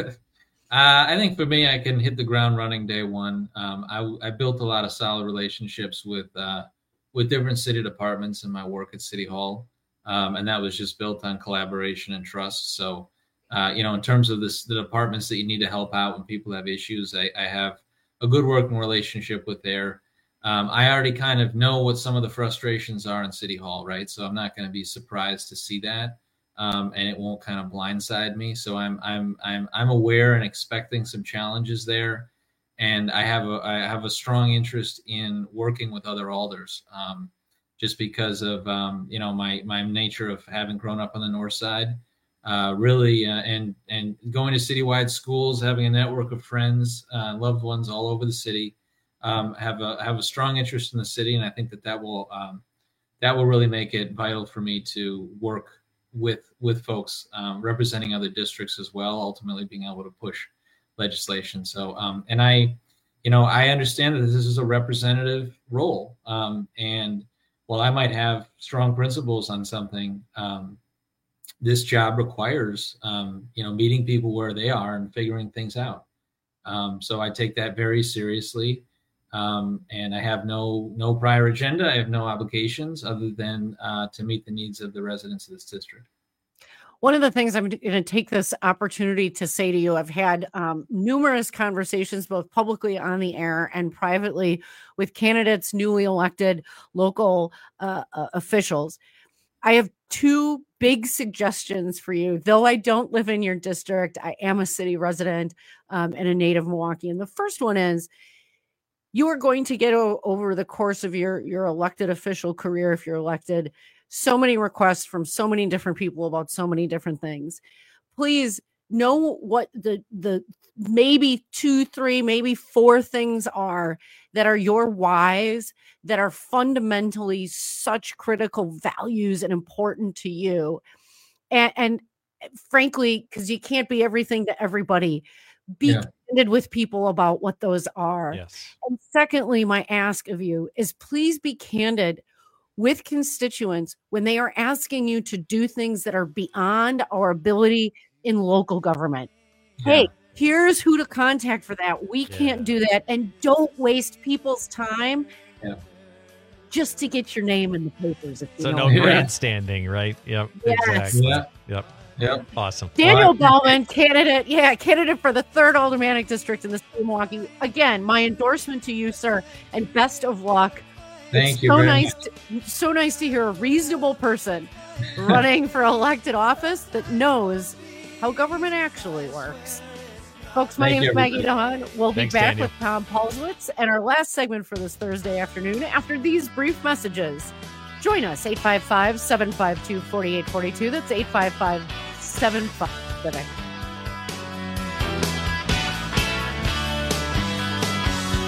I think for me, I can hit the ground running day one. I built a lot of solid relationships with different city departments in my work at City Hall. And that was just built on collaboration and trust. So, in terms of the departments that you need to help out when people have issues, I have a good working relationship with there. I already kind of know what some of the frustrations are in City Hall, right? So I'm not going to be surprised to see that. And it won't kind of blindside me. So I'm aware and expecting some challenges there, and I have a strong interest in working with other alders, just because of my nature of having grown up on the north side, really, and going to citywide schools, having a network of friends, loved ones all over the city, have a strong interest in the city, and I think that will really make it vital for me to work with folks representing other districts as well, ultimately being able to push legislation. So, and I understand that this is a representative role. And while I might have strong principles on something, this job requires, meeting people where they are and figuring things out. So I take that very seriously. And I have no prior agenda. I have no obligations other than to meet the needs of the residents of this district. One of the things I'm going to take this opportunity to say to you, I've had numerous conversations, both publicly on the air and privately, with candidates, newly elected local officials. I have two big suggestions for you. Though I don't live in your district, I am a city resident and a native Milwaukee. And the first one is, you are going to get over the course of your elected official career, if you're elected, so many requests from so many different people about so many different things. Please know what the maybe 2, 3, maybe 4 things are that are your whys, that are fundamentally such critical values and important to you. And frankly, because you can't be everything to everybody, be candid with people about what those are. Yes. And secondly, my ask of you is please be candid with constituents when they are asking you to do things that are beyond our ability in local government. Hey, here's who to contact for that. We can't do that. And don't waste people's time just to get your name in the papers. So no grandstanding, right? Yep. Yes. Exactly. Yep. Awesome. Daniel Bellman, candidate for the 3rd Aldermanic District in the state of Milwaukee. Again, my endorsement to you, sir, and best of luck. Thank you. So nice to hear a reasonable person running for elected office that knows how government actually works. Folks, my name is Maggie Dawn. We'll be back with Tom Paulswitz and our last segment for this Thursday afternoon after these brief messages. Join us, 855-752-4842. That's 855-75.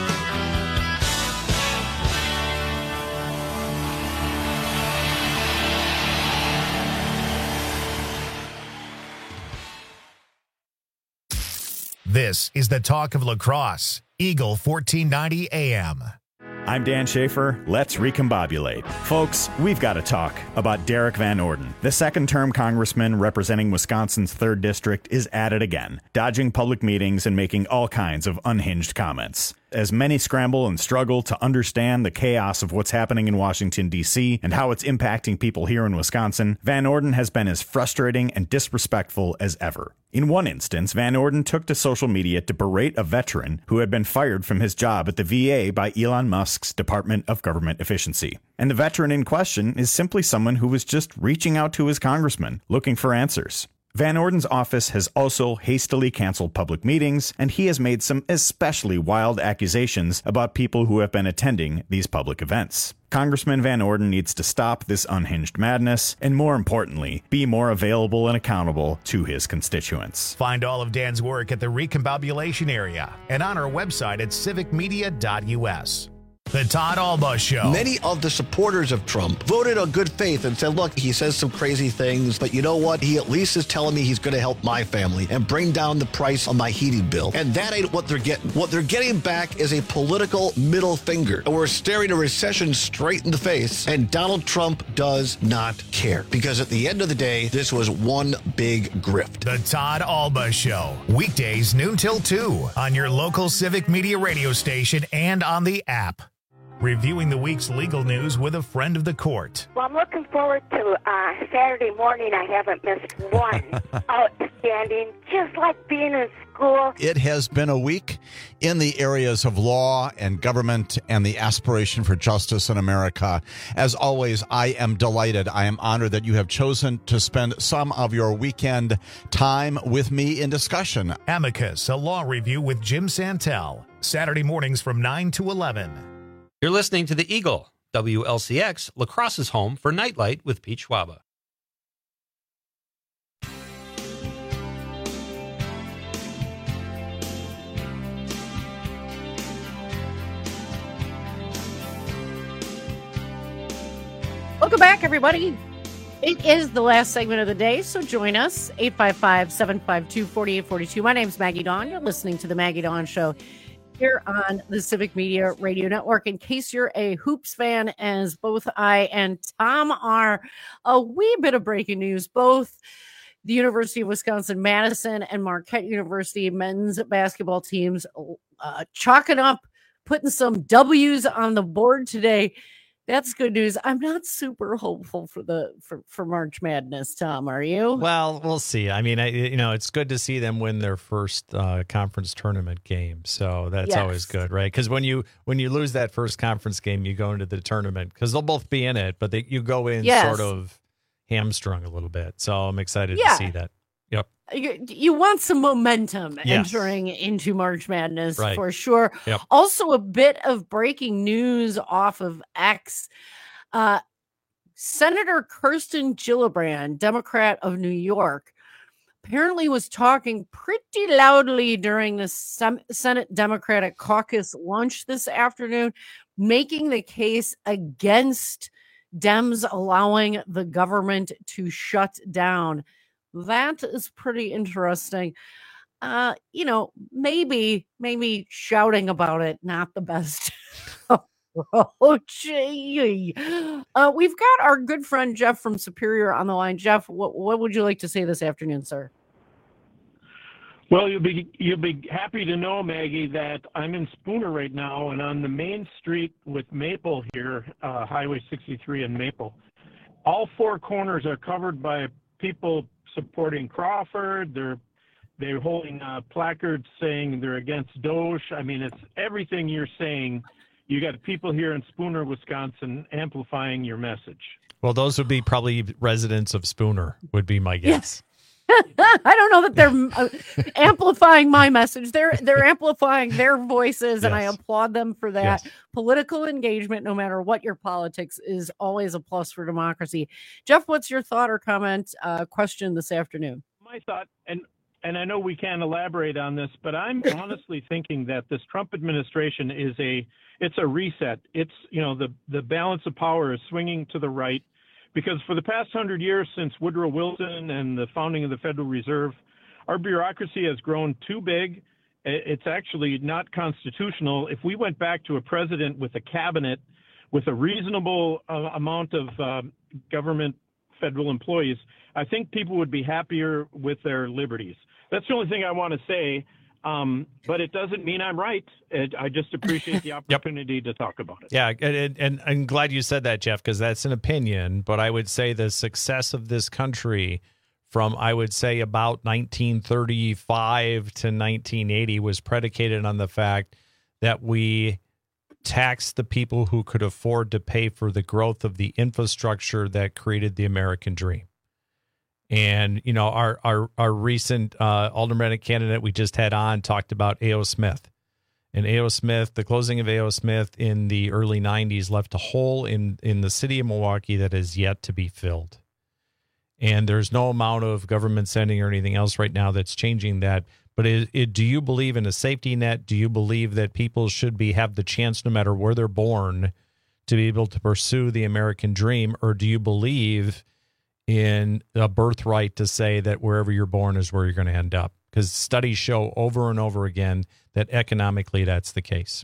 This is the talk of La Crosse, Eagle 1490 AM. I'm Dan Schaefer. Let's recombobulate. Folks, we've got to talk about Derek Van Orden. The second-term congressman representing Wisconsin's 3rd District is at it again, dodging public meetings and making all kinds of unhinged comments. As many scramble and struggle to understand the chaos of what's happening in Washington, D.C., and how it's impacting people here in Wisconsin, Van Orden has been as frustrating and disrespectful as ever. In one instance, Van Orden took to social media to berate a veteran who had been fired from his job at the VA by Elon Musk's Department of Government Efficiency. And the veteran in question is simply someone who was just reaching out to his congressman, looking for answers. Van Orden's office has also hastily canceled public meetings, and he has made some especially wild accusations about people who have been attending these public events. Congressman Van Orden needs to stop this unhinged madness, and more importantly, be more available and accountable to his constituents. Find all of Dan's work at the Recombobulation area and on our website at civicmedia.us. The Todd Alba Show. Many of the supporters of Trump voted on good faith and said, look, he says some crazy things, but you know what? He at least is telling me he's going to help my family and bring down the price on my heating bill. And that ain't what they're getting. What they're getting back is a political middle finger. And we're staring a recession straight in the face. And Donald Trump does not care. Because at the end of the day, this was one big grift. The Todd Alba Show. Weekdays noon till 2 on your local Civic Media radio station and on the app. Reviewing the week's legal news with a friend of the court. Well, I'm looking forward to Saturday morning. I haven't missed one. Outstanding, just like being in school. It has been a week in the areas of law and government and the aspiration for justice in America. As always, I am delighted. I am honored that you have chosen to spend some of your weekend time with me in discussion. Amicus, a law review with Jim Santel. Saturday mornings from 9 to 11. You're listening to the Eagle, WLCX, La Crosse's home for Nightlight with Pete Schwaba. Welcome back, everybody. It is the last segment of the day, so join us, 855-752-4842. My name's Maggie Dawn. You're listening to The Maggie Dawn Show here on the Civic Media Radio Network. In case you're a hoops fan, as both I and Tom are, a wee bit of breaking news. Both the University of Wisconsin-Madison and Marquette University men's basketball teams chalking up, putting some W's on the board today. That's good news. I'm not super hopeful for March Madness, Tom. Are you? Well, we'll see. I mean, it's good to see them win their first conference tournament game. So that's always good, right? Because when you lose that first conference game, you go into the tournament because they'll both be in it, but you go in sort of hamstrung a little bit. So I'm excited to see that. Yep. You want some momentum entering into March Madness for sure. Yep. Also, a bit of breaking news off of X. Senator Kirsten Gillibrand, Democrat of New York, apparently was talking pretty loudly during the Senate Democratic Caucus lunch this afternoon, making the case against Dems allowing the government to shut down. That is pretty interesting. Maybe shouting about it, not the best approach. We've got our good friend Jeff from Superior on the line. Jeff, what would you like to say this afternoon, sir? Well, you'll be happy to know, Maggie, that I'm in Spooner right now, and on the main street with Maple here, Highway 63 and Maple, all four corners are covered by people supporting Crawford. They're holding placards saying they're against Doge. I mean, it's everything you're saying. You got people here in Spooner, Wisconsin, amplifying your message. Well, those would be probably residents of Spooner, would be my guess. I don't know that they're amplifying my message. They're amplifying their voices, and I applaud them for that. Yes. Political engagement, no matter what your politics, is always a plus for democracy. Jeff, what's your thought or comment, question this afternoon? My thought, and I know we can't elaborate on this, but I'm honestly thinking that this Trump administration it's a reset. It's, the balance of power is swinging to the right. Because for the past 100 years since Woodrow Wilson and the founding of the Federal Reserve, our bureaucracy has grown too big It's actually not constitutional. If we went back to a president with a cabinet with a reasonable amount of government federal employees, I think people would be happier with their liberties. That's the only thing I want to say. But it doesn't mean I'm right. I just appreciate the opportunity to talk about it. Yeah, and I'm glad you said that, Jeff, because that's an opinion. But I would say the success of this country from, I would say, about 1935 to 1980 was predicated on the fact that we taxed the people who could afford to pay for the growth of the infrastructure that created the American dream. And, you know, our recent aldermanic candidate we just had on talked about A.O. Smith. And A.O. Smith, the closing of A.O. Smith in the early 90s left a hole in the city of Milwaukee that is yet to be filled. And there's no amount of government spending or anything else right now that's changing that. But do you believe in a safety net? Do you believe that people should have the chance, no matter where they're born, to be able to pursue the American dream? Or do you believe in a birthright to say that wherever you're born is where you're going to end up? Because studies show over and over again that economically that's the case.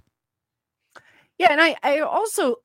Yeah, and I also,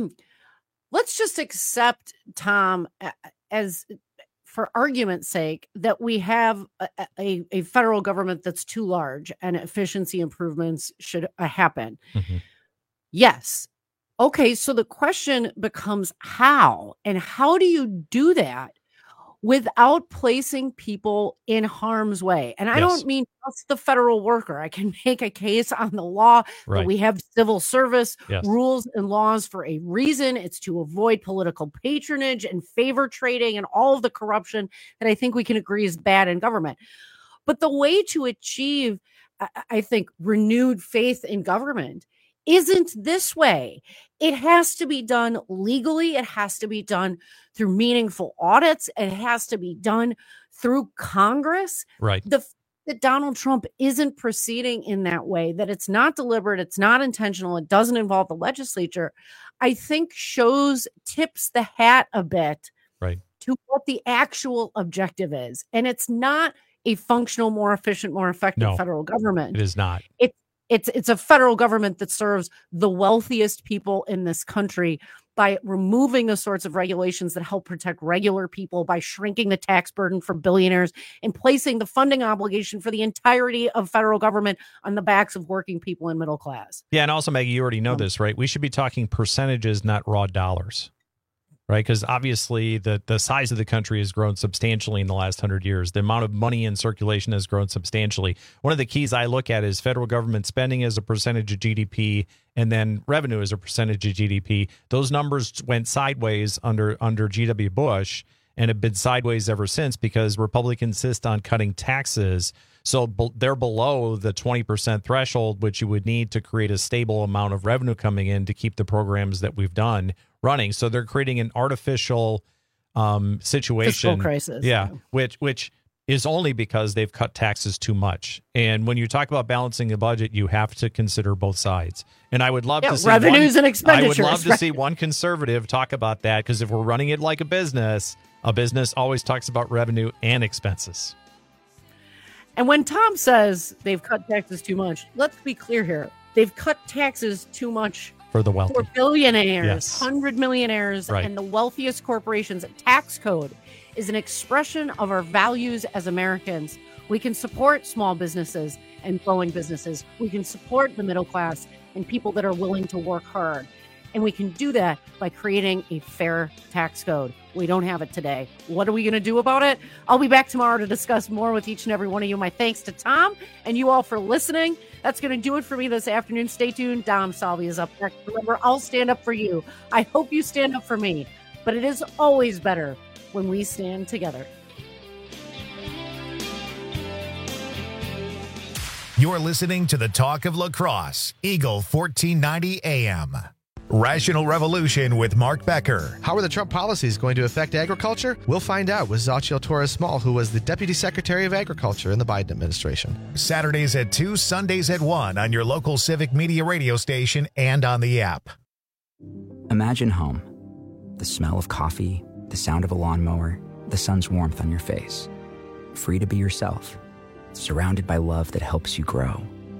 let's just accept, Tom, as for argument's sake, that we have a federal government that's too large and efficiency improvements should happen. Mm-hmm. Yes. Okay, so the question becomes how? And how do you do that without placing people in harm's way? And I don't mean just the federal worker. I can make a case on the law that we have civil service rules and laws for a reason. It's to avoid political patronage and favor trading and all of the corruption that I think we can agree is bad in government. But the way to achieve, I think, renewed faith in government isn't this way. It has to be done legally. It has to be done through meaningful audits. It has to be done through Congress. Right. That Donald Trump isn't proceeding in that way, that it's not deliberate, it's not intentional, it doesn't involve the legislature, I think tips the hat a bit to what the actual objective is. And it's not a functional, more efficient, more effective federal government. It is not. It's a federal government that serves the wealthiest people in this country by removing the sorts of regulations that help protect regular people, by shrinking the tax burden for billionaires and placing the funding obligation for the entirety of federal government on the backs of working people and middle class. Yeah, and also, Maggie, you already know this, right? We should be talking percentages, not raw dollars. Right, because obviously the size of the country has grown substantially in the last 100 years. The amount of money in circulation has grown substantially. One of the keys I look at is federal government spending as a percentage of GDP, and then revenue as a percentage of GDP. Those numbers went sideways under G.W. Bush and have been sideways ever since because Republicans insist on cutting taxes. So they're below the 20% threshold, which you would need to create a stable amount of revenue coming in to keep the programs that we've done running. So they're creating an artificial situation. Fiscal crisis. Yeah, which is only because they've cut taxes too much. And when you talk about balancing the budget, you have to consider both sides. And I would love to see revenues and expenditures. I would love to see one conservative talk about that, because if we're running it like a business always talks about revenue and expenses. And when Tom says they've cut taxes too much, let's be clear here. They've cut taxes too much for the wealthy, for billionaires, 100 millionaires, and the wealthiest corporations. A tax code is an expression of our values as Americans. We can support small businesses and growing businesses. We can support the middle class and people that are willing to work hard. And we can do that by creating a fair tax code. We don't have it today. What are we going to do about it? I'll be back tomorrow to discuss more with each and every one of you. My thanks to Tom and you all for listening. That's going to do it for me this afternoon. Stay tuned. Dom Salvi is up next. Remember, I'll stand up for you. I hope you stand up for me. But it is always better when we stand together. You're listening to the Talk of La Crosse, Eagle 1490 AM. Rational Revolution with Mark Becker. How are the Trump policies going to affect agriculture? We'll find out with Xochitl Torres-Small, who was the Deputy Secretary of Agriculture in the Biden administration. Saturdays at 2, Sundays at 1 on your local Civic Media radio station and on the app. Imagine home. The smell of coffee, the sound of a lawnmower, the sun's warmth on your face. Free to be yourself. Surrounded by love that helps you grow.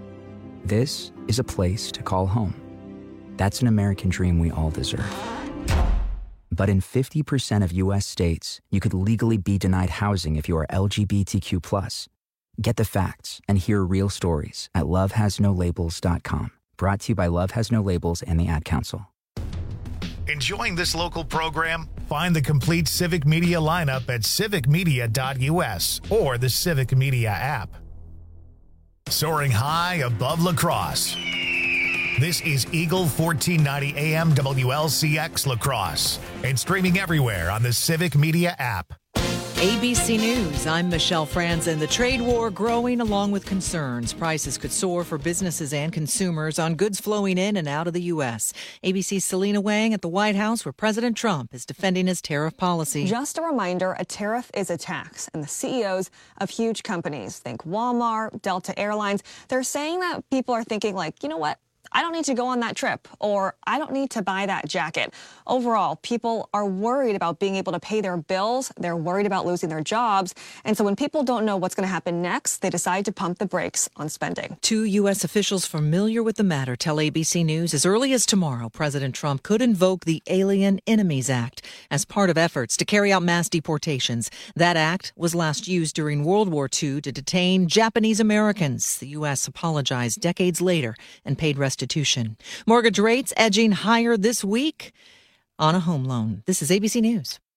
This is a place to call home. That's an American dream we all deserve. But in 50% of U.S. states, you could legally be denied housing if you are LGBTQ+. Get the facts and hear real stories at lovehasnolabels.com. Brought to you by Love Has No Labels and the Ad Council. Enjoying this local program? Find the complete Civic Media lineup at civicmedia.us or the Civic Media app. Soaring high above La Crosse. This is Eagle 1490 AM WLCX La Crosse and streaming everywhere on the Civic Media app. ABC News, I'm Michelle Franzen. The trade war growing along with concerns. Prices could soar for businesses and consumers on goods flowing in and out of the U.S. ABC's Selena Wang at the White House, where President Trump is defending his tariff policy. Just a reminder, a tariff is a tax, and the CEOs of huge companies, think Walmart, Delta Airlines, they're saying that people are thinking like, you know what? I don't need to go on that trip, or I don't need to buy that jacket. Overall, people are worried about being able to pay their bills. They're worried about losing their jobs. And so when people don't know what's going to happen next, they decide to pump the brakes on spending. 2 U.S. officials familiar with the matter tell ABC News as early as tomorrow, President Trump could invoke the Alien Enemies Act as part of efforts to carry out mass deportations. That act was last used during World War II to detain Japanese Americans. The U.S. apologized decades later and paid restitution. Mortgage rates edging higher this week on a home loan. This is ABC News.